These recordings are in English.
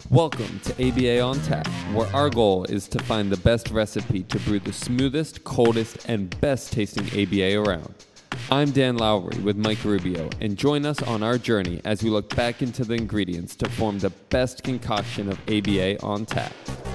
Welcome to ABA on Tap, where our goal is to find the best recipe to brew the smoothest, coldest, and best tasting ABA around. I'm Dan Lowry with Mike Rubio, and join us on our journey as we look back into the ingredients to form the best concoction of ABA on tap.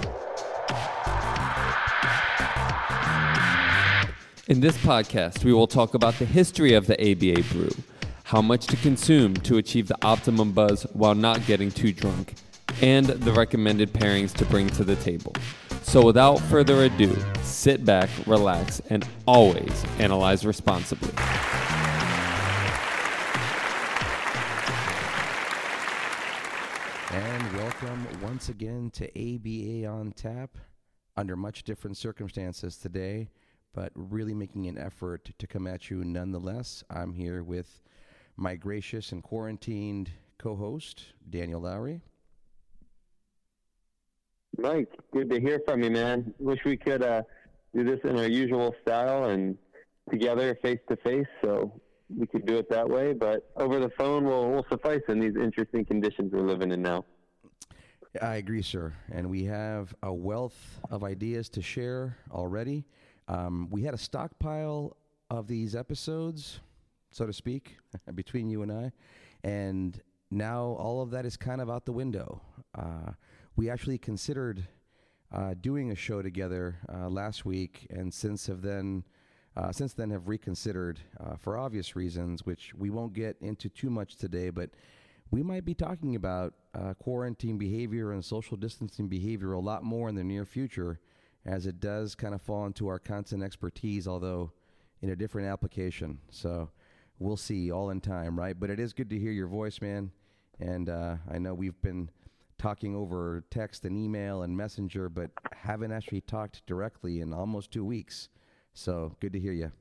In this podcast, we will talk about the history of the ABA brew, how much to consume to achieve the optimum buzz while not getting too drunk, and the recommended pairings to bring to the table. So without further ado, sit back, relax, and always analyze responsibly. And welcome once again to ABA on Tap, under much different circumstances today, but really making an effort to come at you nonetheless. I'm here with my gracious and quarantined co-host, Daniel Lowry. Mike, good to hear from you, man. Wish we could do this in our usual style and together face-to-face, so we could do it that way. But over the phone will suffice in these interesting conditions we're living in now. I agree, sir. And we have a wealth of ideas to share already. We had a stockpile of these episodes, so to speak, between you and I. And now all of that is kind of out the window. We actually considered doing a show together last week, and since then have reconsidered for obvious reasons, which we won't get into too much today. But we might be talking about quarantine behavior and social distancing behavior a lot more in the near future, as it does kind of fall into our content expertise, although in a different application. So we'll see all in time, right? But it is good to hear your voice, man. And I know we've been talking over text and email and messenger, but haven't actually talked directly in almost 2 weeks. So good to hear you.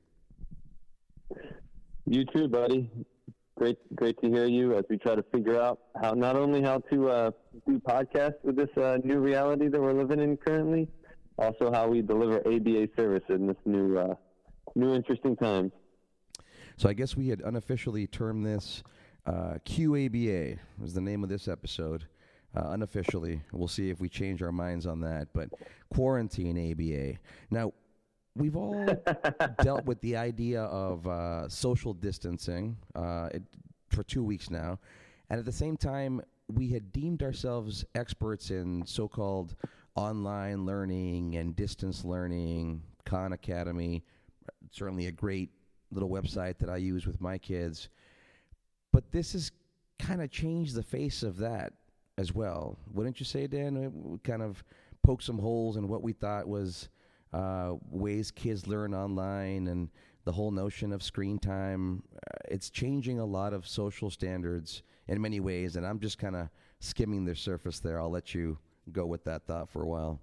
You too, buddy. Great to hear you as we try to figure out not only how to do podcasts with this new reality that we're living in currently, also how we deliver ABA service in this new interesting times. So I guess we had unofficially termed this QABA was the name of this episode. Unofficially, we'll see if we change our minds on that, but quarantine ABA. Now, we've all dealt with the idea of social distancing for 2 weeks now, and at the same time, we had deemed ourselves experts in so-called online learning and distance learning. Khan Academy, certainly a great little website that I use with my kids, but this has kind of changed the face of that as well. Wouldn't you say, Dan? We kind of poke some holes in what we thought was ways kids learn online and the whole notion of screen time. It's changing a lot of social standards in many ways, and I'm just kind of skimming the surface there. I'll let you go with that thought for a while.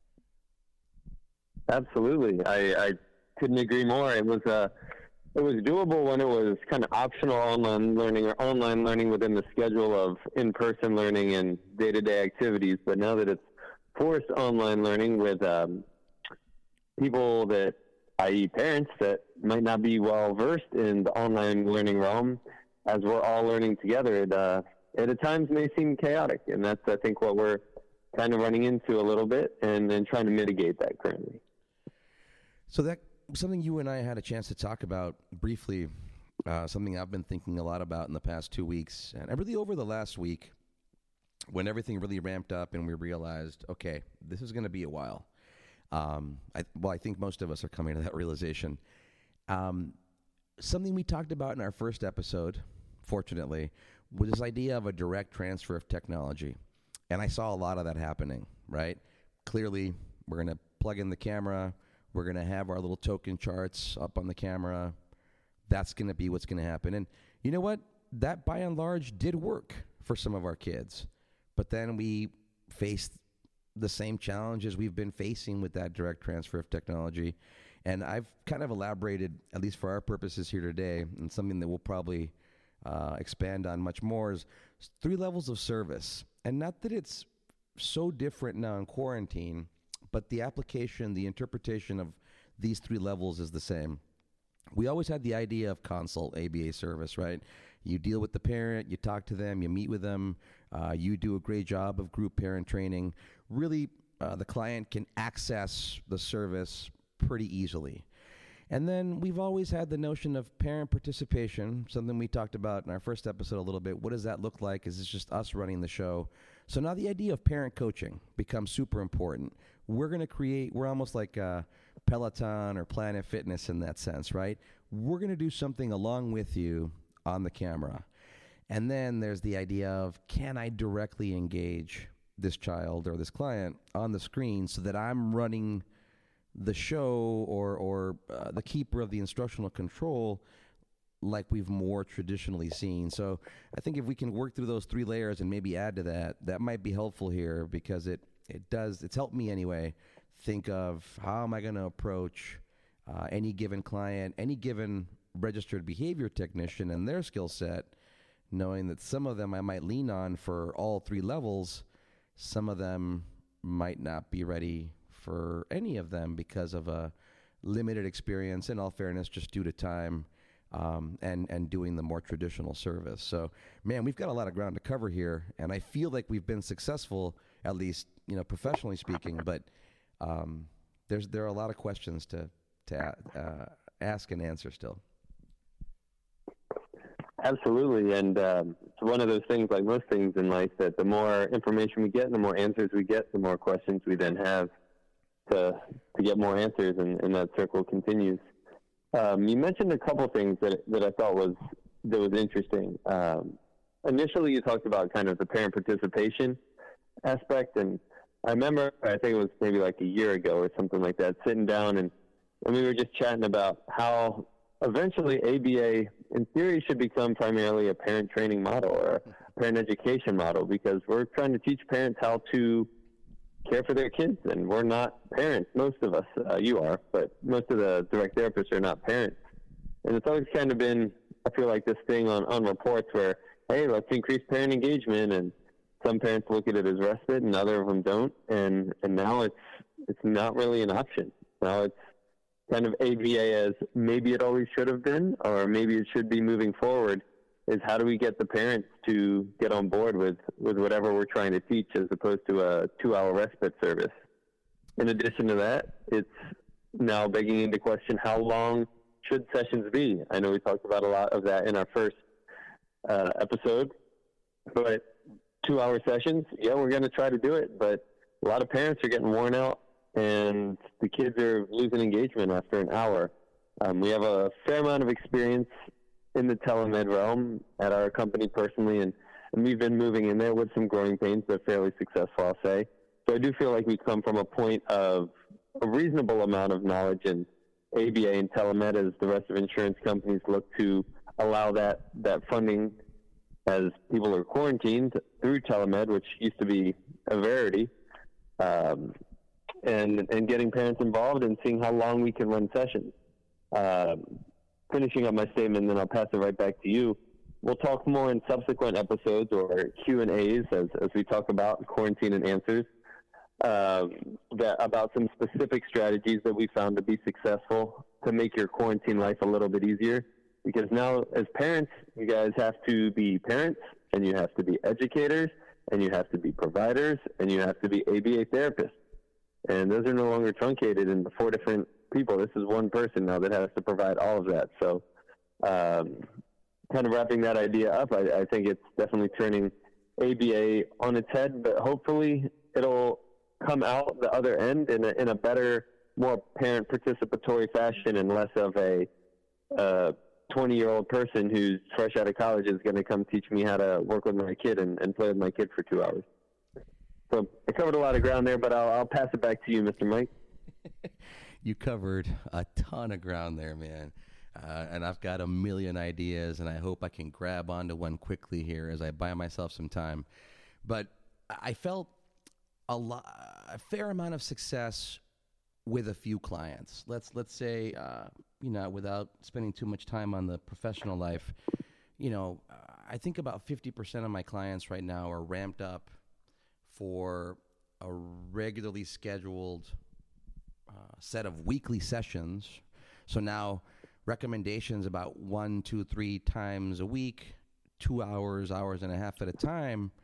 Absolutely. I couldn't agree more. It was doable when it was kind of optional online learning within the schedule of in-person learning and day-to-day activities. But now that it's forced online learning with people that, i.e. parents, that might not be well-versed in the online learning realm, as we're all learning together, it at times may seem chaotic. And that's, I think, what we're kind of running into a little bit and then trying to mitigate that currently. So that something you and I had a chance to talk about briefly, something I've been thinking a lot about in the past 2 weeks, and really over the last week, when everything really ramped up and we realized, okay, this is going to be a while. I think most of us are coming to that realization. Something we talked about in our first episode, fortunately, was this idea of a direct transfer of technology. And I saw a lot of that happening, right? Clearly, we're going to plug in the camera. We're going to have our little token charts up on the camera. That's going to be what's going to happen. And you know what? That, by and large, did work for some of our kids. But then we faced the same challenges we've been facing with that direct transfer of technology. And I've kind of elaborated, at least for our purposes here today, and something that we'll probably expand on much more, is 3 levels of service. And not that it's so different now in quarantine, but the application, the interpretation of these 3 levels is the same. We always had the idea of consult ABA service, right? You deal with the parent, you talk to them, you meet with them. You do a great job of group parent training. Really, the client can access the service pretty easily. And then we've always had the notion of parent participation, something we talked about in our first episode a little bit. What does that look like? Is this just us running the show? So now the idea of parent coaching becomes super important. We're almost like Peloton or Planet Fitness in that sense, right? We're going to do something along with you on the camera. And then there's the idea of, can I directly engage this child or this client on the screen so that I'm running the show or the keeper of the instructional control like we've more traditionally seen. So I think if we can work through those three layers and maybe add to that, that might be helpful here, because it's helped me anyway think of how am I going to approach any given client, any given registered behavior technician and their skill set, knowing that some of them I might lean on for all three levels, some of them might not be ready for any of them because of a limited experience, in all fairness, just due to time, and doing the more traditional service. So, man, we've got a lot of ground to cover here, and I feel like we've been successful, at least, professionally speaking, but there are a lot of questions to ask and answer still. Absolutely, and it's one of those things, like most things in life, that the more information we get and the more answers we get, the more questions we then have to get more answers, and that circle continues. You mentioned a couple things that I thought was interesting. Initially, you talked about kind of the parent participation aspect, and I remember, I think it was maybe like a year ago or something like that, sitting down and we were just chatting about how eventually ABA, in theory, should become primarily a parent training model or a parent education model, because we're trying to teach parents how to care for their kids, and we're not parents. Most of us, you are, but most of the direct therapists are not parents. And it's always kind of been, I feel like, this thing on reports where, hey, let's increase parent engagement, and some parents look at it as respite and other of them don't, and now it's not really an option. Now it's kind of ABA as maybe it always should have been, or maybe it should be moving forward, is how do we get the parents to get on board with whatever we're trying to teach, as opposed to a 2-hour respite service. In addition to that, it's now begging into question, how long should sessions be? I know we talked about a lot of that in our first episode, but 2-hour sessions, yeah, we're going to try to do it, but a lot of parents are getting worn out, and the kids are losing engagement after an hour. We have a fair amount of experience in the telemed realm at our company personally, and we've been moving in there with some growing pains, but fairly successful, I'll say. So I do feel like we come from a point of a reasonable amount of knowledge in ABA and telemed, as the rest of insurance companies look to allow that funding as people are quarantined through telemed, which used to be a rarity, and getting parents involved and seeing how long we can run sessions. Finishing up my statement, then I'll pass it right back to you. We'll talk more in subsequent episodes or Q&As as we talk about quarantine and answers, about some specific strategies that we found to be successful to make your quarantine life a little bit easier. Because now, as parents, you guys have to be parents, and you have to be educators, and you have to be providers, and you have to be ABA therapists. And those are no longer truncated into 4 different people. This is one person now that has to provide all of that. So kind of wrapping that idea up, I think it's definitely turning ABA on its head, but hopefully it'll come out the other end in a better, more parent participatory fashion, and less of a 20-year-old person who's fresh out of college is going to come teach me how to work with my kid and play with my kid for 2 hours. So I covered a lot of ground there, but I'll pass it back to you, Mr. Mike. You covered a ton of ground there, man. And I've got a million ideas, and I hope I can grab onto one quickly here as I buy myself some time. But I felt a fair amount of success with a few clients. Let's say, without spending too much time on the professional life, I think about 50% of my clients right now are ramped up for a regularly scheduled set of weekly sessions. So now recommendations about 1, 2, 3 times a week, 2 hours and a half at a time,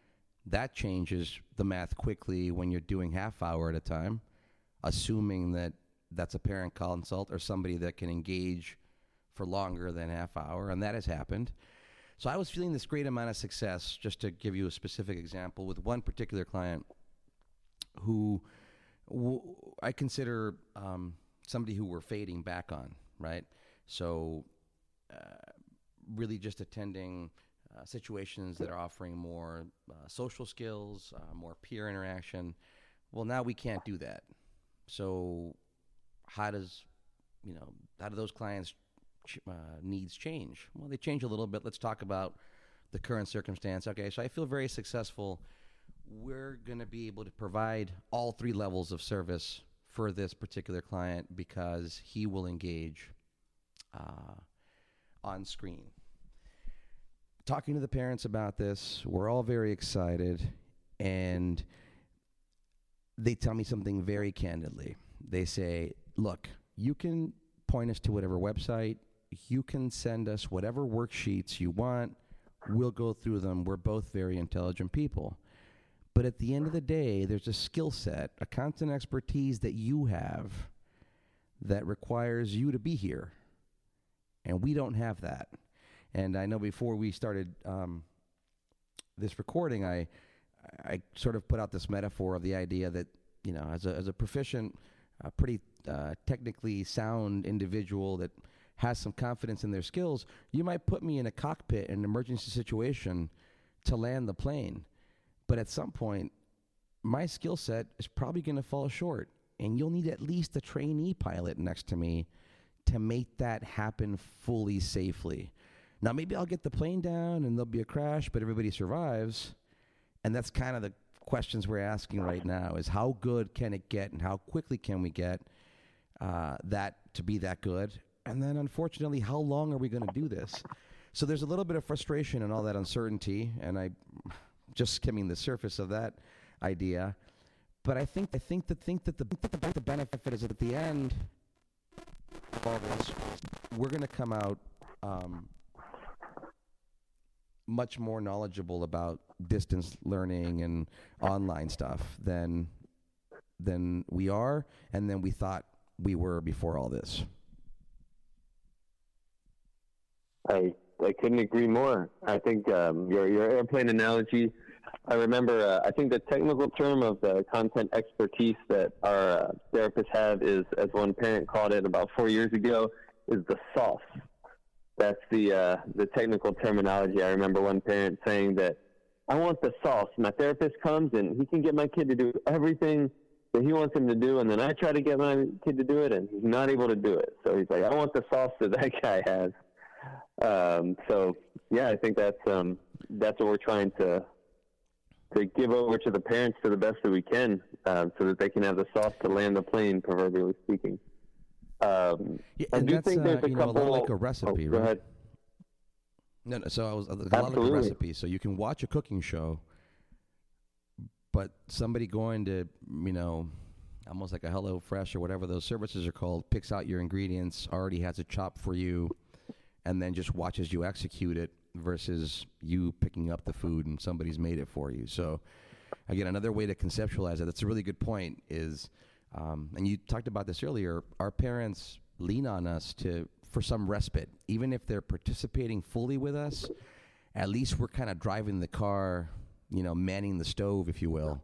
That changes the math quickly when you're doing half hour at a time, assuming that that's a parent consult or somebody that can engage for longer than half hour, and that has happened. So I was feeling this great amount of success, just to give you a specific example, with one particular client who I consider somebody who we're fading back on, right? So really just attending situations that are offering more social skills, more peer interaction. Well, now we can't do that. So how do those clients' needs change? Well, they change a little bit. Let's talk about the current circumstance. Okay, so I feel very successful. We're going to be able to provide all 3 levels of service for this particular client because he will engage on screen. Talking to the parents about this, we're all very excited, and they tell me something very candidly. They say, look, you can point us to whatever website, you can send us whatever worksheets you want, we'll go through them. We're both very intelligent people. But at the end of the day, there's a skill set, a content expertise that you have that requires you to be here. And we don't have that. And I know before we started this recording, I sort of put out this metaphor of the idea that, as a proficient, pretty technically sound individual that has some confidence in their skills, you might put me in a cockpit in an emergency situation to land the plane. But at some point, my skill set is probably going to fall short, and you'll need at least a trainee pilot next to me to make that happen fully safely. Now, maybe I'll get the plane down and there'll be a crash, but everybody survives. And that's kind of the questions we're asking right now, is how good can it get and how quickly can we get that to be that good? And then, unfortunately, how long are we going to do this? So there's a little bit of frustration and all that uncertainty, and I just skimming the surface of that idea. But I think that the benefit is that at the end of all this, we're going to come out much more knowledgeable about distance learning and online stuff than we are and than we thought we were before all this. I couldn't agree more. I think your airplane analogy, I remember, I think the technical term of the content expertise that our therapists have is, as one parent called it about 4 years ago, is the sauce. That's the technical terminology. I remember one parent saying that, I want the sauce. My therapist comes and he can get my kid to do everything that he wants him to do, and then I try to get my kid to do it, and he's not able to do it. So he's like, I want the sauce that guy has. So yeah, I think that's what we're trying to give over to the parents to the best that we can, so that they can have the sauce to land the plane, proverbially speaking. Yeah, I do think there's a couple. A lot like a recipe, go right? ahead. No. So a lot like a recipe. So you can watch a cooking show, but somebody going to, almost like a HelloFresh or whatever those services are called, picks out your ingredients, already has it chopped for you, and then just watches you execute it versus you picking up the food and somebody's made it for you. So again, another way to conceptualize it, that's a really good point, is, and you talked about this earlier, our parents lean on us for some respite. Even if they're participating fully with us, at least we're kind of driving the car, manning the stove, if you will.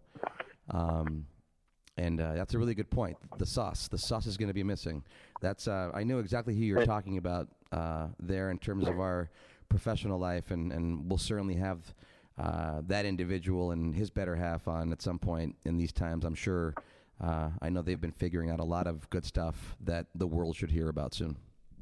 And that's a really good point. The sauce is going to be missing. That's I know exactly who you're talking about there in terms of our professional life, and we'll certainly have that individual and his better half on at some point in these times, I'm sure. I know they've been figuring out a lot of good stuff that the world should hear about soon.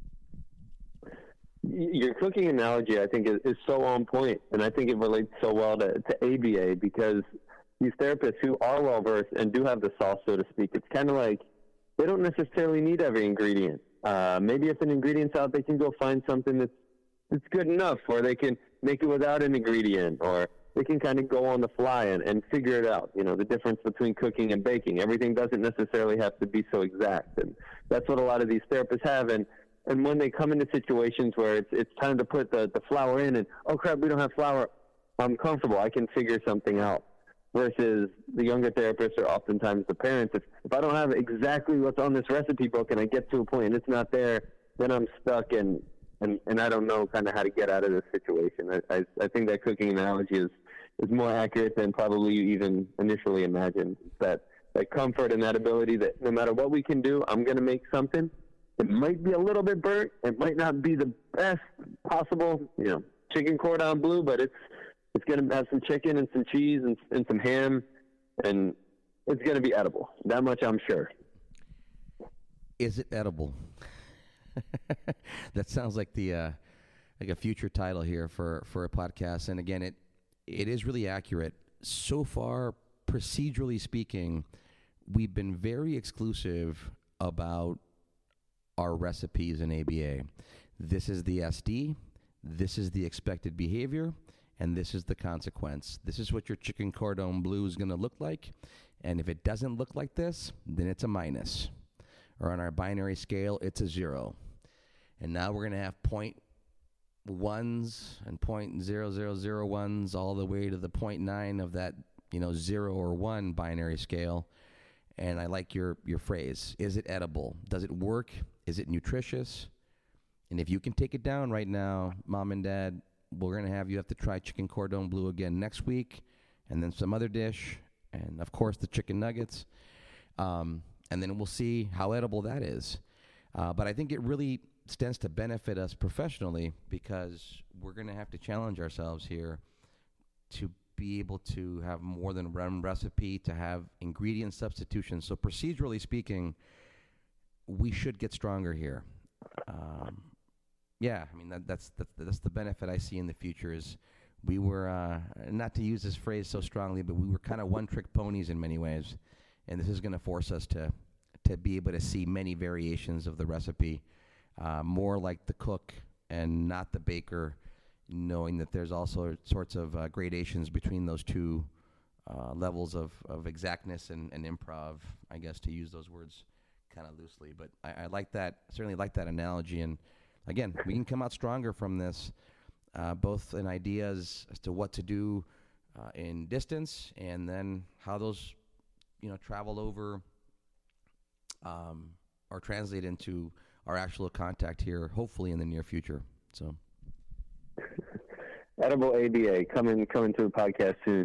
Your cooking analogy, I think, is so on point, and I think it relates so well to ABA, because these therapists who are well-versed and do have the sauce, so to speak, it's kind of like they don't necessarily need every ingredient. Maybe if an ingredient's out, they can go find something that's good enough, or they can make it without an ingredient, or they can kind of go on the fly and figure it out. The difference between cooking and baking. Everything doesn't necessarily have to be so exact, and that's what a lot of these therapists have. And when they come into situations where it's time to put the flour in, and, oh crap, we don't have flour, I'm comfortable, I can figure something out. versus the younger therapists or oftentimes the parents. If I don't have exactly what's on this recipe book and I get to a point and it's not there, then I'm stuck and I don't know kind of how to get out of this situation. I think that cooking analogy is more accurate than probably you even initially imagined. That comfort and that ability that no matter what we can do, I'm going to make something. It might be a little bit burnt. It might not be the best possible, chicken cordon bleu, but it's going to have some chicken and some cheese and some ham, and it's going to be edible. That much I'm sure. Is it edible? That sounds like a future title here for a podcast. And again, it is really accurate. So far, procedurally speaking, we've been very exclusive about our recipes in ABA. This is the SD, this is the expected behavior, and this is the consequence. This is what your chicken cordon bleu is going to look like, and if it doesn't look like this, then it's a minus. Or on our binary scale, it's a 0. And now we're going to have 0.1s and 0.0001s all the way to the 0.9 of that 0 or 1 binary scale. And I like your phrase. Is it edible? Does it work? Is it nutritious? And if you can take it down right now, Mom and Dad, we're going to have to try chicken cordon bleu again next week, and then some other dish, and of course the chicken nuggets. And then we'll see how edible that is. But I think it really stands to benefit us professionally, because we're going to have to challenge ourselves here to be able to have more than one recipe, to have ingredient substitution. So procedurally speaking, we should get stronger here. That's the benefit I see in the future. Is we were, not to use this phrase so strongly, but we were kind of one-trick ponies in many ways, and this is going to force us to be able to see many variations of the recipe, more like the cook and not the baker, knowing that there's also sorts of gradations between those two levels of exactness and improv, I guess, to use those words kind of loosely. But I like that, certainly like that analogy. And again, we can come out stronger from this, both in ideas as to what to do in distance, and then how those, travel over or translate into our actual contact here, hopefully in the near future. So, Edible ABA coming to a podcast soon.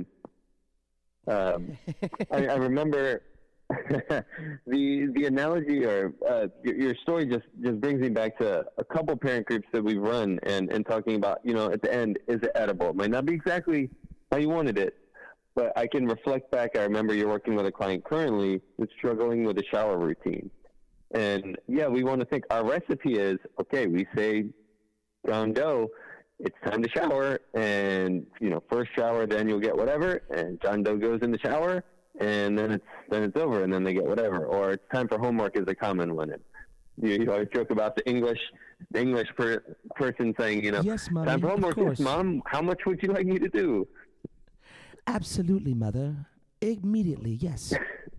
I remember the analogy, or your story just brings me back to a couple parent groups that we've run and talking about, at the end, is it edible? It might not be exactly how you wanted it, but I can reflect back. I remember you're working with a client currently that's struggling with a shower routine. And yeah, we want to think our recipe is, okay, we say, John Doe, it's time to shower, and first shower, then you'll get whatever, and John Doe goes in the shower, and then it's over, and then they get whatever. Or it's time for homework is a common one. You always joke about the English person saying, yes, Mommy, time for homework. of course. Yes, Mom, how much would you like me to do? Absolutely, Mother. Immediately, yes.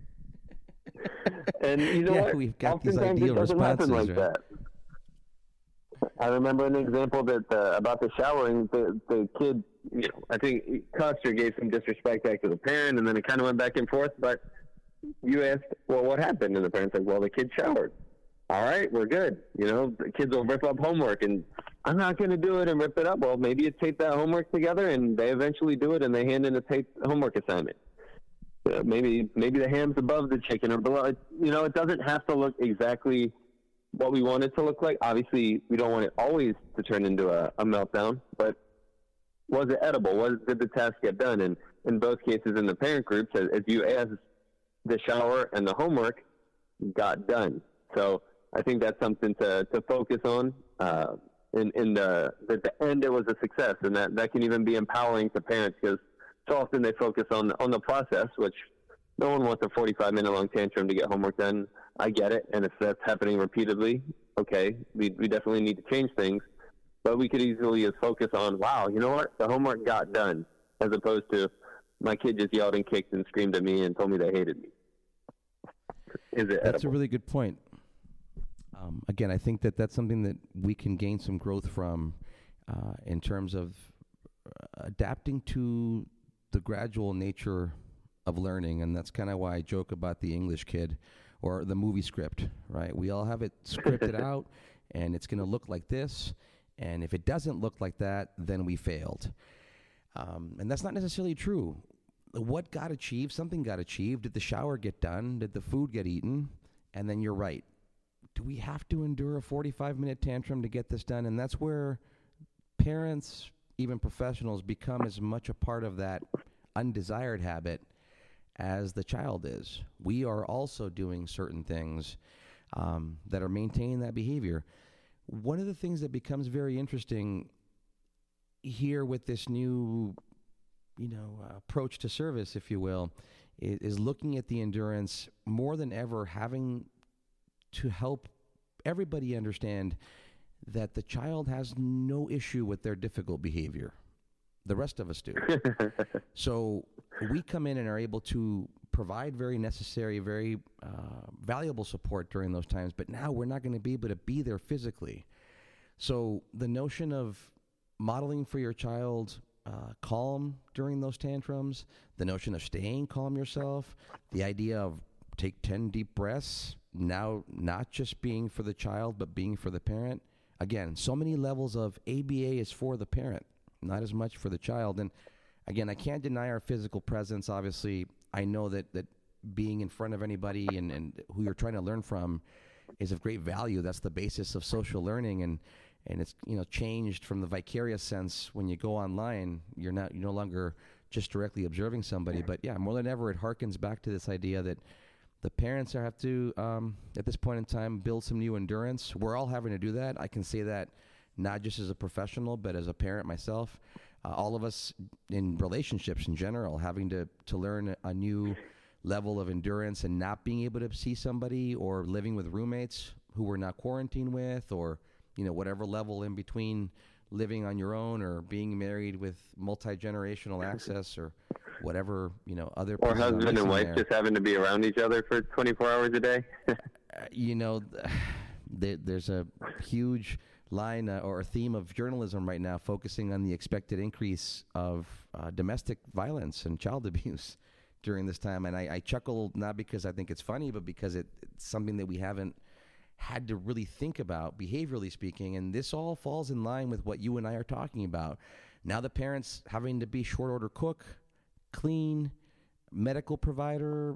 And what? We've got these Oftentimes ideal it doesn't happen responses, like right? that. I remember an example that about the showering. The kid, I think Custer gave some disrespect back to the parent, and then it kind of went back and forth. But you asked, well, what happened? And the parent's like, well, the kid showered. All right, we're good. The kids will rip up homework, and I'm not going to do it and rip it up. Well, maybe you tape that homework together, and they eventually do it, and they hand in a taped homework assignment. Maybe the ham's above the chicken or below. It doesn't have to look exactly what we want it to look like. Obviously, we don't want it always to turn into a meltdown, but was it edible? Did the task get done? And in both cases in the parent groups, as you asked, the shower and the homework got done. So I think that's something to focus on. In the end, it was a success, and that can even be empowering to parents, because so often they focus on the process, which no one wants a 45-minute long tantrum to get homework done. I get it, and if that's happening repeatedly, okay, we definitely need to change things. But we could easily just focus on, wow, you know what, the homework got done, as opposed to my kid just yelled and kicked and screamed at me and told me they hated me. Is it edible? That's a really good point. Again, I think that's something that we can gain some growth from in terms of adapting to the gradual nature of learning, and that's kind of why I joke about the English kid or the movie script, right? We all have it scripted out, and it's going to look like this, and if it doesn't look like that, then we failed. And that's not necessarily true. What got achieved? Something got achieved. Did the shower get done? Did the food get eaten? And then you're right. Do we have to endure a 45-minute tantrum to get this done? And that's where parents, even professionals, become as much a part of that undesired habit as the child is. We are also doing certain things that are maintaining that behavior. One of the things that becomes very interesting here with this new, approach to service, if you will, is looking at the endurance more than ever, having to help everybody understand that the child has no issue with their difficult behavior. The rest of us do. So we come in and are able to provide very necessary, very valuable support during those times, but now we're not going to be able to be there physically. So the notion of modeling for your child calm during those tantrums, the notion of staying calm yourself, the idea of take 10 deep breaths, now not just being for the child, but being for the parent. Again, so many levels of ABA is for the parent, not as much for the child. And again, I can't deny our physical presence. Obviously, I know that being in front of anybody and who you're trying to learn from is of great value. That's the basis of social learning. And it's changed from the vicarious sense. When you go online, you're no longer just directly observing somebody. But yeah, more than ever, it harkens back to this idea that the parents have to, at this point in time, build some new endurance. We're all having to do that. I can say that not just as a professional, but as a parent myself. All of us in relationships in general, having to learn a new level of endurance and not being able to see somebody, or living with roommates who we're not quarantined with, or whatever level in between, living on your own or being married with multi-generational access, or whatever, other or husband and wife there. just having to be around each other for 24 hours a day. There's a huge line or a theme of journalism right now focusing on the expected increase of domestic violence and child abuse during this time. And I chuckle, not because I think it's funny, but because it's something that we haven't had to really think about, behaviorally speaking. And this all falls in line with what you and I are talking about. Now the parents having to be short order cook, clean, medical provider,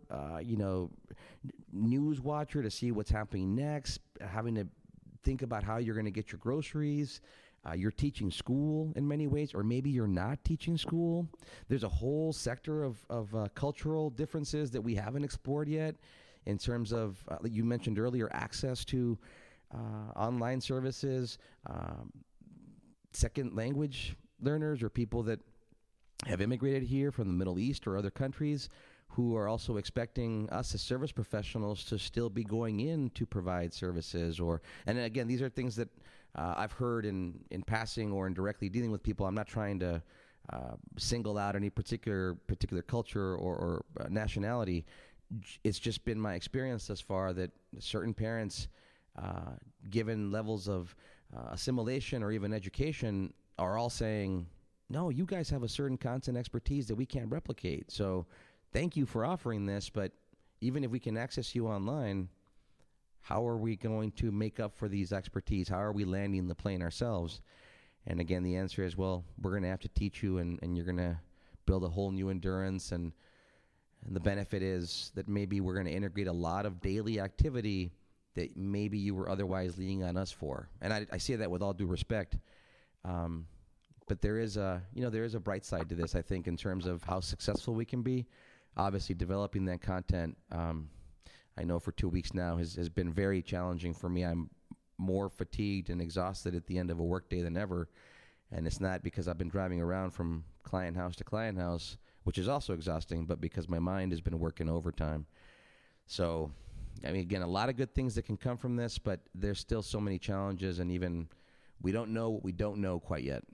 news watcher to see what's happening next, having to think about how you're going to get your groceries. You're teaching school in many ways, or maybe you're not teaching school. There's a whole sector of cultural differences that we haven't explored yet in terms of, you mentioned earlier, access to online services, second language learners, or people that have immigrated here from the Middle East or other countries who are also expecting us as service professionals to still be going in to provide services. And again, these are things that I've heard in passing or in directly dealing with people. I'm not trying to single out any particular culture or nationality. It's just been my experience thus far that certain parents, given levels of assimilation or even education, are all saying, no, you guys have a certain content expertise that we can't replicate. So thank you for offering this, but even if we can access you online, how are we going to make up for these expertise? How are we landing the plane ourselves? And again, the answer is, well, we're going to have to teach you, and you're going to build a whole new endurance. And the benefit is that maybe we're going to integrate a lot of daily activity that maybe you were otherwise leaning on us for. And I say that with all due respect. But there is a bright side to this, I think, in terms of how successful we can be. Obviously, developing that content, I know for 2 weeks now has been very challenging for me. I'm more fatigued and exhausted at the end of a workday than ever. And it's not because I've been driving around from client house to client house, which is also exhausting, but because my mind has been working overtime. So, again, a lot of good things that can come from this, but there's still so many challenges, and even we don't know what we don't know quite yet.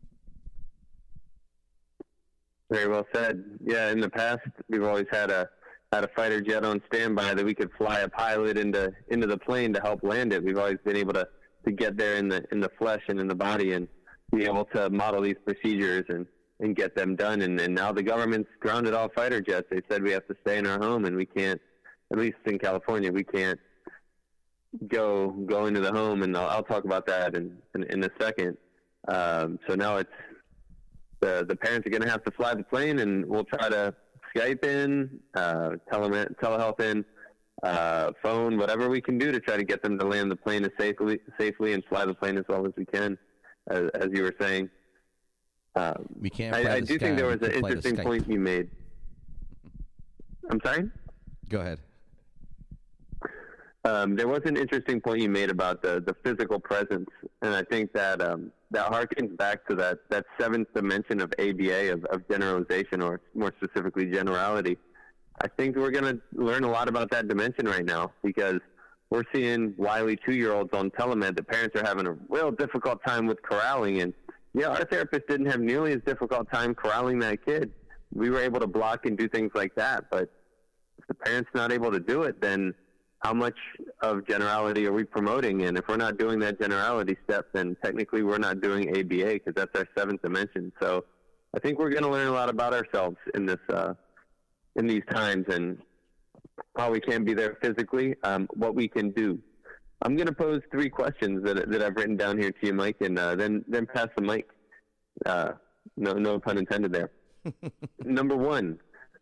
Very well said. Yeah, in the past, we've always had a fighter jet on standby that we could fly a pilot into the plane to help land it. We've always been able to get there in the flesh and in the body and be able to model these procedures. And and get them done. And now the government's grounded all fighter jets. They said we have to stay in our home, and we can't, at least in California, we can't go into the home. And I'll talk about that in a second. So now it's the parents are going to have to fly the plane, and we'll try to Skype in, telehealth in, phone, whatever we can do to try to get them to land the plane as safely and fly the plane as well as we can, as you were saying. We can't. I do think there was an interesting point you made. I'm sorry? Go ahead. There was an interesting point you made about the physical presence, and I think that that harkens back to that seventh dimension of ABA, of generalization, or more specifically generality. I think we're going to learn a lot about that dimension right now, because we're seeing wily 2-year-olds on telemed. The parents are having a real difficult time with corralling, and our therapist didn't have nearly as difficult time corralling that kid. We were able to block and do things like that, but if the parent's not able to do it, then how much of generality are we promoting? And if we're not doing that generality step, then technically we're not doing ABA, because that's our seventh dimension. So I think we're going to learn a lot about ourselves in these times, and while we can't be there physically, what we can do. I'm going to pose 3 questions that I've written down here to you, Mike, and then pass the mic. No pun intended there. Number 1,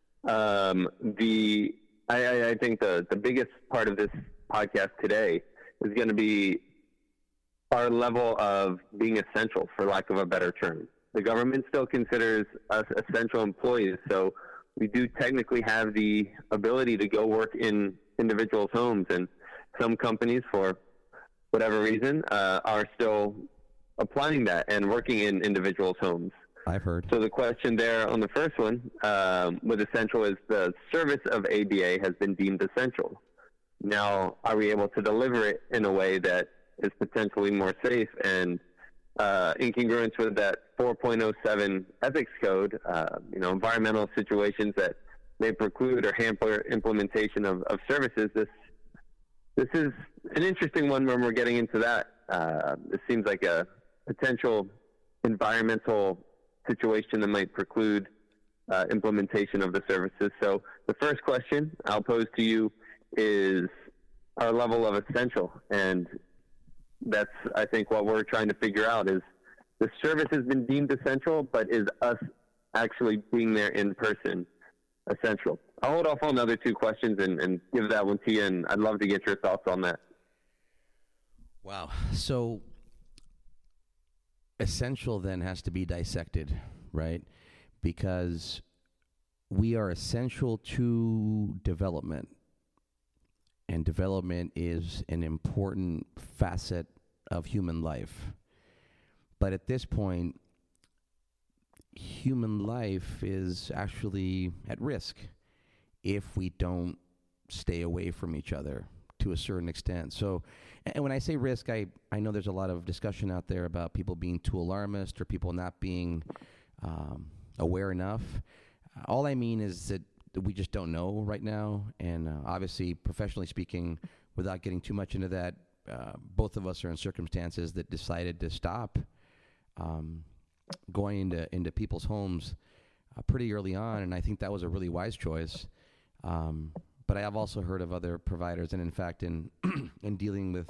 I think the biggest part of this podcast today is going to be our level of being essential, for lack of a better term. The government still considers us essential employees, so we do technically have the ability to go work in individuals' homes, and some companies, for whatever reason, are still applying that and working in individuals' homes. I've heard. So the question there on the first one with essential is the service of ABA has been deemed essential. Now, are we able to deliver it in a way that is potentially more safe and in congruence with that 4.07 ethics code, environmental situations that may preclude or hamper implementation of services? This is an interesting one when we're getting into that. This seems like a potential environmental situation that might preclude implementation of the services. So the first question I'll pose to you is our level of essential. And that's, I think, what we're trying to figure out is the service has been deemed essential, but is us actually being there in person essential? I'll hold off on the other 2 questions and give that one to you, and I'd love to get your thoughts on that. Wow. So essential then has to be dissected, right? Because we are essential to development, and development is an important facet of human life. But at this point, human life is actually at risk if we don't stay away from each other to a certain extent. So, and when I say risk, I know there's a lot of discussion out there about people being too alarmist or people not being aware enough. All I mean is that we just don't know right now. And obviously, professionally speaking, without getting too much into that, both of us are in circumstances that decided to stop going into people's homes pretty early on, and I think that was a really wise choice. But I have also heard of other providers, and in fact, in dealing with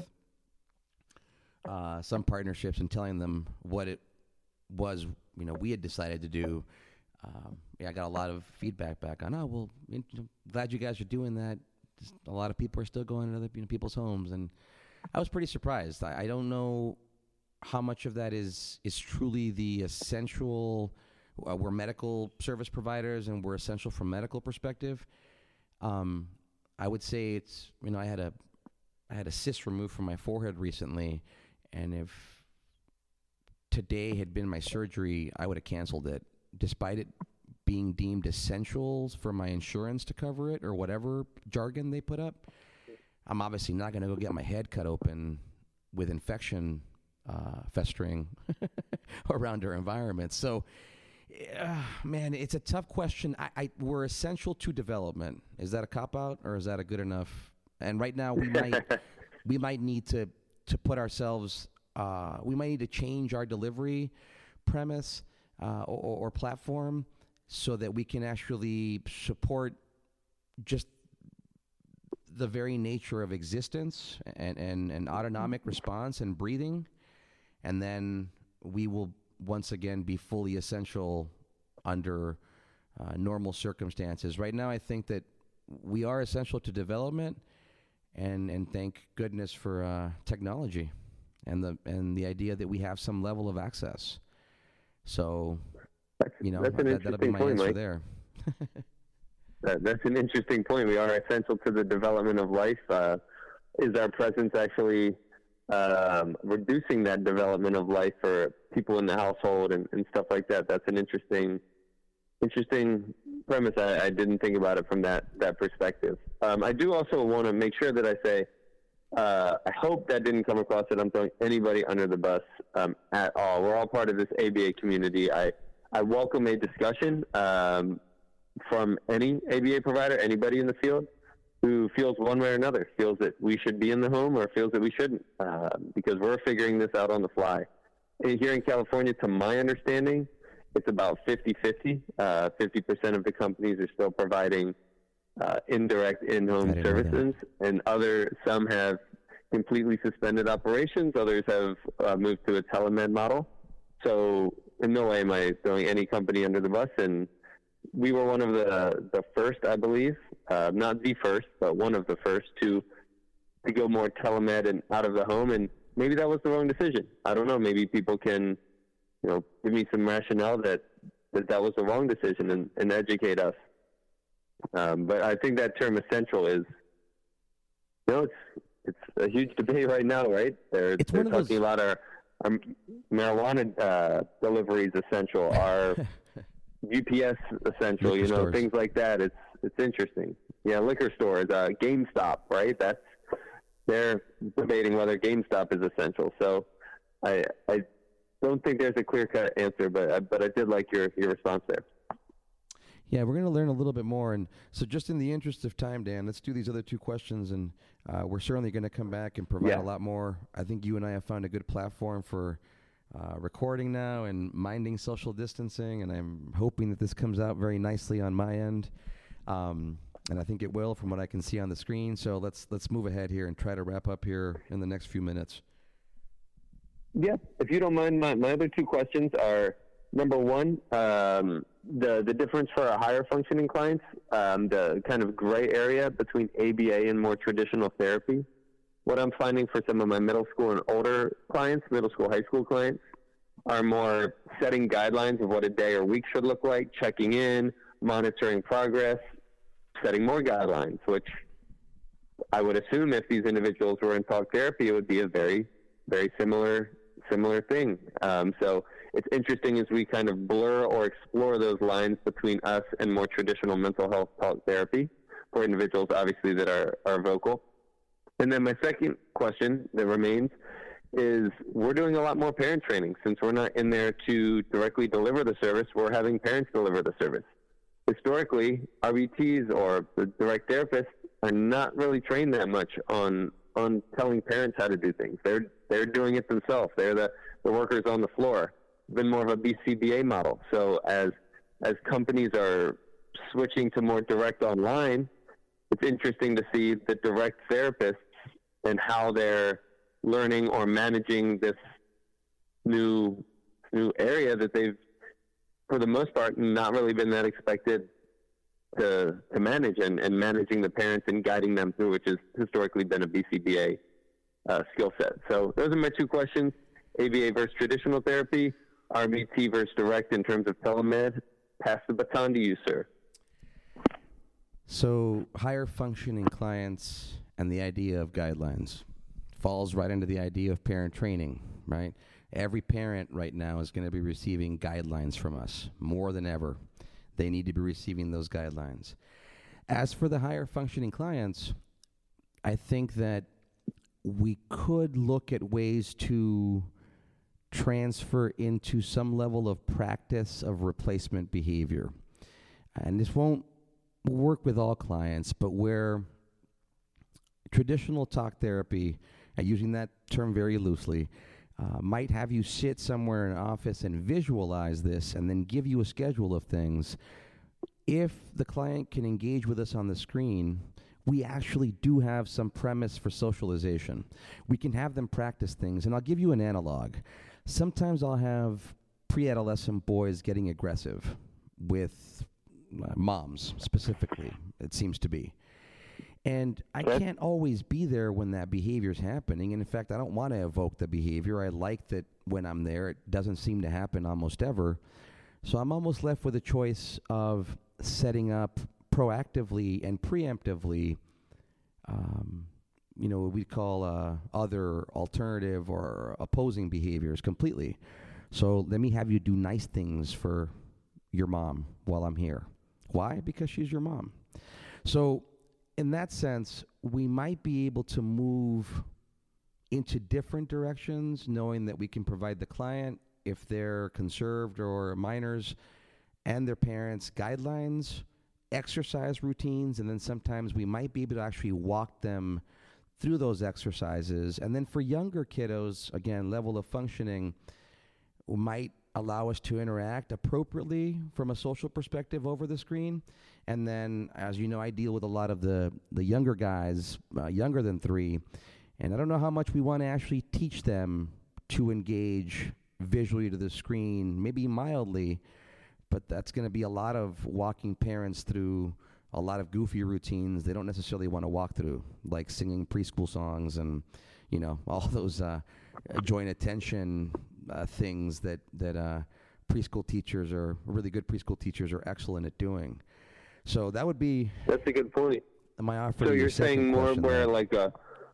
some partnerships and telling them what it was, we had decided to do. I got a lot of feedback back on, glad you guys are doing that. Just a lot of people are still going to other people's homes, and I was pretty surprised. I don't know how much of that is truly the essential. We're medical service providers, and we're essential from a medical perspective. I would say it's, I had a cyst removed from my forehead recently, and if today had been my surgery, I would have canceled it, despite it being deemed essentials for my insurance to cover it, or whatever jargon they put up. I'm obviously not going to go get my head cut open with infection festering around our environment. So, man, it's a tough question. We're essential to development. Is that a cop-out, or is that a good enough? And right now, we might need to put ourselves. We might need to change our delivery premise. or platform so that we can actually support just the very nature of existence and autonomic response and breathing, and then we will once again be fully essential under normal circumstances. Right now, I think that we are essential to development, and thank goodness for technology and the idea that we have some level of access. So, that'll be my answer there. That's an interesting point. We are essential to the development of life. Is our presence actually reducing that development of life for people in the household and stuff like that? That's an interesting premise. I didn't think about it from that perspective. I do also want to make sure that I say, I hope that didn't come across that I'm throwing anybody under the bus at all. We're all part of this ABA community. I welcome a discussion from any ABA provider, anybody in the field who feels one way or another, feels that we should be in the home or feels that we shouldn't, because we're figuring this out on the fly. Here in California, to my understanding, it's about 50-50. 50% of the companies are still providing indirect in-home services, and some have completely suspended operations. Others have moved to a telemed model. So in no way am I throwing any company under the bus, and we were one of the first, I believe, not the first, but one of the first to go more telemed and out of the home. And maybe that was the wrong decision. I don't know. Maybe people can, give me some rationale that was the wrong decision and educate us. But I think that term essential is, it's a huge debate right now, right? They're talking about our marijuana deliveries essential, our UPS essential, stores. Things like that. It's interesting. Yeah, liquor stores, GameStop, right? They're debating whether GameStop is essential. So I don't think there's a clear-cut answer, but I did like your response there. Yeah, we're going to learn a little bit more. And so just in the interest of time, Dan, let's do these other two questions, and we're certainly going to come back and provide a lot more. I think you and I have found a good platform for recording now and minding social distancing, and I'm hoping that this comes out very nicely on my end. And I think it will from what I can see on the screen. So let's move ahead here and try to wrap up here in the next few minutes. Yeah, if you don't mind, my other two questions are, number one, the difference for our higher functioning clients, the kind of gray area between ABA and more traditional therapy. What I'm finding for some of my middle school and older clients, middle school, high school clients, are more setting guidelines of what a day or week should look like, checking in, monitoring progress, setting more guidelines, which I would assume if these individuals were in talk therapy, it would be a very, very similar thing. So it's interesting as we kind of blur or explore those lines between us and more traditional mental health talk therapy for individuals, obviously, that are vocal. And then my second question that remains is, we're doing a lot more parent training. Since we're not in there to directly deliver the service, we're having parents deliver the service. Historically, RBTs or the direct therapists are not really trained that much on telling parents how to do things. They're doing it themselves. They're the workers on the floor. It's been more of a BCBA model. So as companies are switching to more direct online, it's interesting to see the direct therapists and how they're learning or managing this new area that they've, for the most part, not really been that expected to manage, and managing the parents and guiding them through, which has historically been a BCBA skill set. So those are my two questions: ABA versus traditional therapy, RBT versus direct in terms of telemed. Pass the baton to you, sir. So higher functioning clients and the idea of guidelines falls right into the idea of parent training, right? Every parent right now is going to be receiving guidelines from us more than ever. They need to be receiving those guidelines. As for the higher functioning clients, I think that we could look at ways to transfer into some level of practice of replacement behavior. And this won't work with all clients, but where traditional talk therapy, using that term very loosely, might have you sit somewhere in an office and visualize this and then give you a schedule of things. If the client can engage with us on the screen, we actually do have some premise for socialization. We can have them practice things, and I'll give you an analog. Sometimes I'll have pre-adolescent boys getting aggressive with moms, specifically, it seems to be. And I can't always be there when that behavior is happening. And in fact, I don't want to evoke the behavior. I like that when I'm there, it doesn't seem to happen almost ever. So I'm almost left with a choice of setting up proactively and preemptively, what we call other alternative or opposing behaviors completely. So let me have you do nice things for your mom while I'm here. Why? Because she's your mom. So in that sense, we might be able to move into different directions, knowing that we can provide the client, if they're conserved or minors, and their parents guidelines, exercise routines, and then sometimes we might be able to actually walk them through those exercises. And then for younger kiddos, again, level of functioning might allow us to interact appropriately from a social perspective over the screen. And then, as you know, I deal with a lot of the younger guys, younger than 3, and I don't know how much we want to actually teach them to engage visually to the screen, maybe mildly, but that's going to be a lot of walking parents through a lot of goofy routines they don't necessarily want to walk through, like singing preschool songs and, all those joint attention things that preschool teachers or really good preschool teachers are excellent at doing. So that would be... That's a good point. My offer. So you're saying more where like a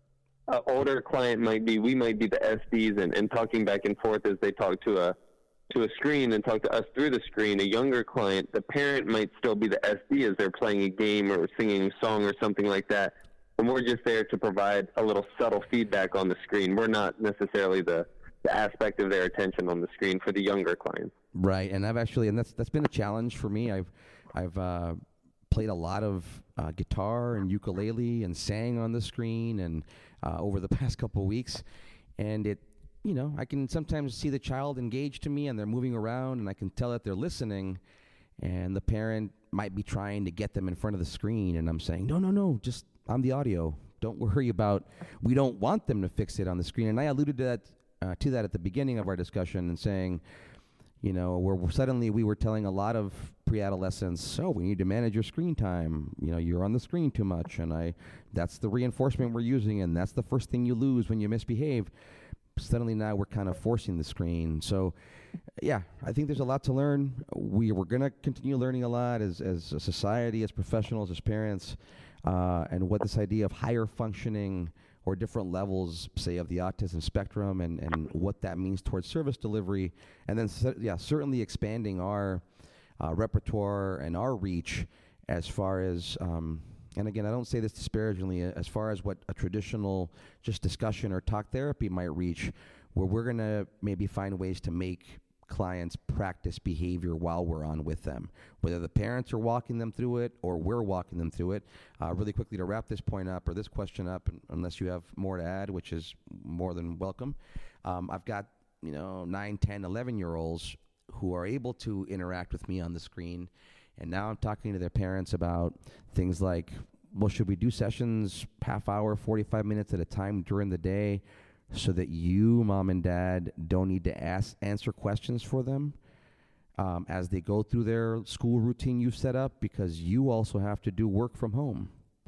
older client we might be the SDs and talking back and forth as they talk to a screen and talk to us through the screen. A younger client, the parent might still be the SD as they're playing a game or singing a song or something like that. And we're just there to provide a little subtle feedback on the screen. We're not necessarily the aspect of their attention on the screen for the younger clients. Right, and that's been a challenge for me. I've played a lot of guitar and ukulele and sang on the screen and over the past couple of weeks, and I can sometimes see the child engage to me and they're moving around and I can tell that they're listening, and the parent might be trying to get them in front of the screen, and I'm saying, no, just on the audio. Don't worry about, we don't want them to fix it on the screen. And I alluded to that at the beginning of our discussion and saying, we were telling a lot of pre-adolescents, we need to manage your screen time. You're on the screen too much, and that's the reinforcement we're using, and that's the first thing you lose when you misbehave. Suddenly now we're kind of forcing the screen. So, yeah, I think there's a lot to learn. We're going to continue learning a lot as a society, as professionals, as parents, and what this idea of higher functioning or different levels, say, of the autism spectrum and what that means towards service delivery. And then, certainly expanding our repertoire and our reach as far as, and again, I don't say this disparagingly, as far as what a traditional just discussion or talk therapy might reach, where we're going to maybe find ways to make clients practice behavior while we're on with them, whether the parents are walking them through it or we're walking them through it. Really quickly to wrap this point up or this question up, unless you have more to add, which is more than welcome. I've got 9, 10, 11-year-olds who are able to interact with me on the screen, and now I'm talking to their parents about things like, well, should we do sessions half hour, 45 minutes at a time during the day, so that you, mom and dad, don't need to answer questions for them as they go through their school routine you've set up, because you also have to do work from home.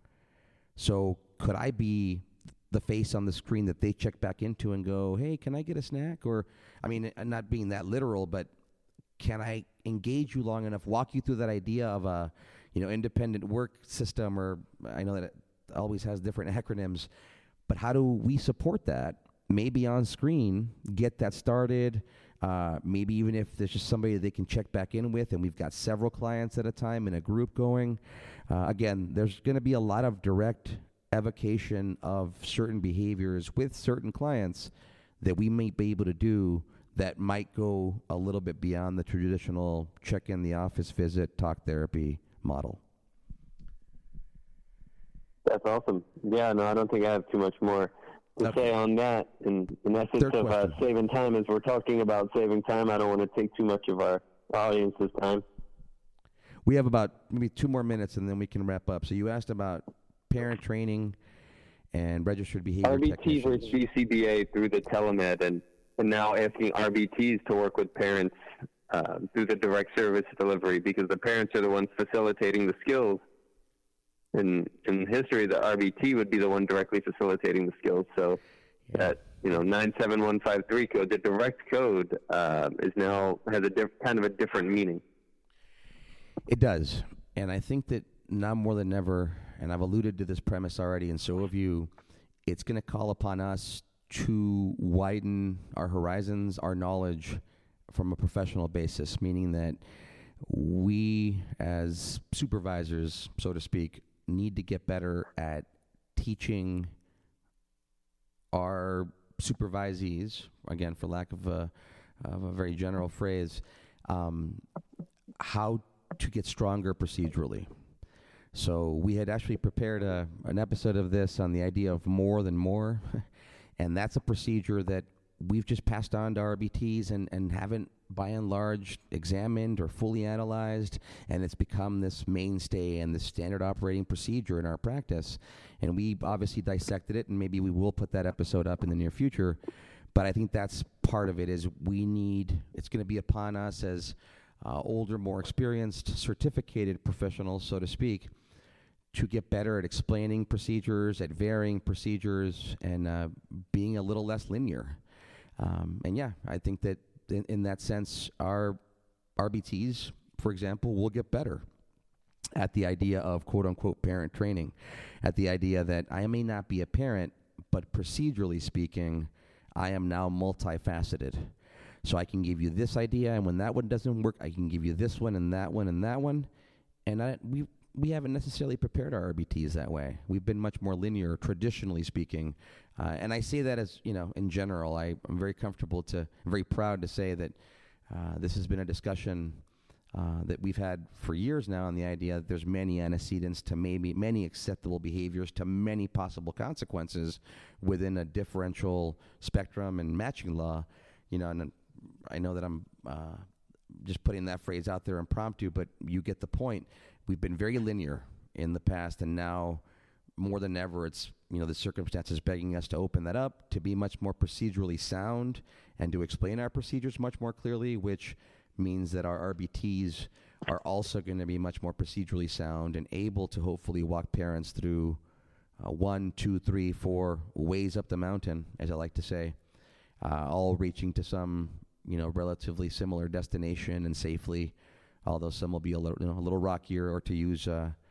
So could I be the face on the screen that they check back into and go, hey, can I get a snack? Or, I'm not being that literal, but can I engage you long enough, walk you through that idea of a independent work system, or I know that it always has different acronyms, but how do we support that? Maybe on screen, get that started. Maybe even if there's just somebody they can check back in with, and we've got several clients at a time in a group going. Again, there's going to be a lot of direct evocation of certain behaviors with certain clients that we may be able to do that might go a little bit beyond the traditional check in the office visit, talk therapy model. That's awesome. Yeah, no, I don't think I have too much more to say on that. In essence of saving time, as we're talking about saving time, I don't want to take too much of our audience's time. We have about maybe 2 more minutes, and then we can wrap up. So you asked about parent training and registered behavior RBT versus BCBA through the telemed, and now asking RBTs to work with parents through the direct service delivery, because the parents are the ones facilitating the skills. In history, the RBT would be the one directly facilitating the skills. So that 97153 code, the direct code, is now has kind of a different meaning. It does, and I think that now more than ever, and I've alluded to this premise already, and so have you, it's going to call upon us to widen our horizons, our knowledge from a professional basis, meaning that we as supervisors, so to speak, need to get better at teaching our supervisees, again, for lack of a very general phrase, how to get stronger procedurally. So we had actually prepared an episode of this on the idea of more than more, and that's a procedure that we've just passed on to RBTs and haven't, by and large, examined or fully analyzed, and it's become this mainstay and this standard operating procedure in our practice. And we obviously dissected it, and maybe we will put that episode up in the near future. But I think that's part of it, is it's going to be upon us as older, more experienced, certificated professionals, so to speak, to get better at explaining procedures, at varying procedures, and being a little less linear. And yeah, I think that in that sense, our RBTs, for example, will get better at the idea of quote-unquote parent training, at the idea that I may not be a parent, but procedurally speaking, I am now multifaceted. So I can give you this idea, and when that one doesn't work, I can give you this one and that one and that one. And we haven't necessarily prepared our RBTs that way. We've been much more linear, traditionally speaking. And I say that as, in general, I'm very very proud to say that this has been a discussion that we've had for years now on the idea that there's many antecedents to maybe many acceptable behaviors to many possible consequences within a differential spectrum and matching law. And I know that I'm just putting that phrase out there impromptu, but you get the point. We've been very linear in the past, and now more than ever, it's, the circumstances begging us to open that up, to be much more procedurally sound, and to explain our procedures much more clearly, which means that our RBTs are also going to be much more procedurally sound and able to hopefully walk parents through 1, 2, 3, 4 ways up the mountain, as I like to say, all reaching to some, relatively similar destination and safely, although some will be a little rockier, or to use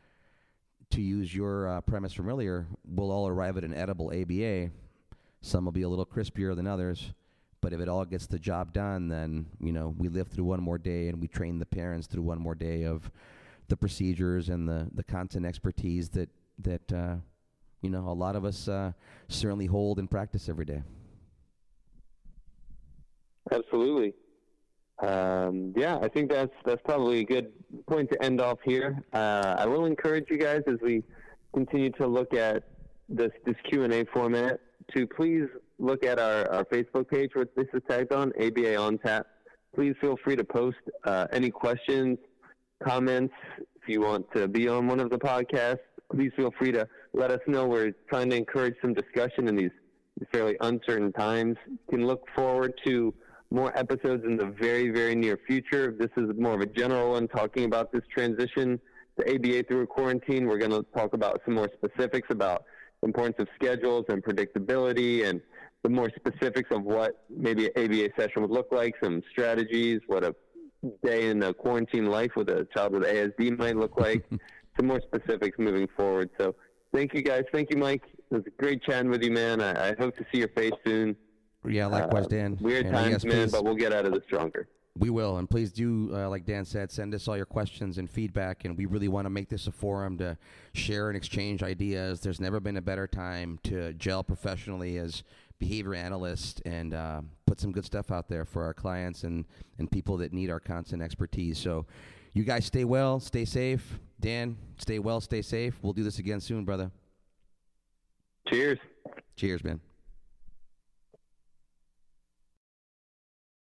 your premise from earlier, we'll all arrive at an edible ABA. Some will be a little crispier than others, but if it all gets the job done, then, we live through one more day and we train the parents through one more day of the procedures and the content expertise that a lot of us certainly hold and practice every day. Absolutely. I think that's probably a good point to end off here. I will encourage you guys, as we continue to look at this Q&A format, to please look at our Facebook page where this is tagged on, ABA on Tap. Please feel free to post any questions, comments. If you want to be on one of the podcasts, please feel free to let us know. We're trying to encourage some discussion in these fairly uncertain times. You can look forward to more episodes in the very, very near future. This is more of a general one, talking about this transition to ABA through a quarantine. We're going to talk about some more specifics about the importance of schedules and predictability, and the more specifics of what maybe an ABA session would look like, some strategies, what a day in the quarantine life with a child with ASD might look like, some more specifics moving forward. So thank you, guys. Thank you, Mike. It was great chatting with you, man. I hope to see your face soon. Yeah, likewise, Dan. Weird times, man, but we'll get out of this stronger. We will, and please do, like Dan said, send us all your questions and feedback, and we really want to make this a forum to share and exchange ideas. There's never been a better time to gel professionally as behavior analysts and put some good stuff out there for our clients and people that need our content expertise. So you guys stay well, stay safe. Dan, stay well, stay safe. We'll do this again soon, brother. Cheers. Cheers, man.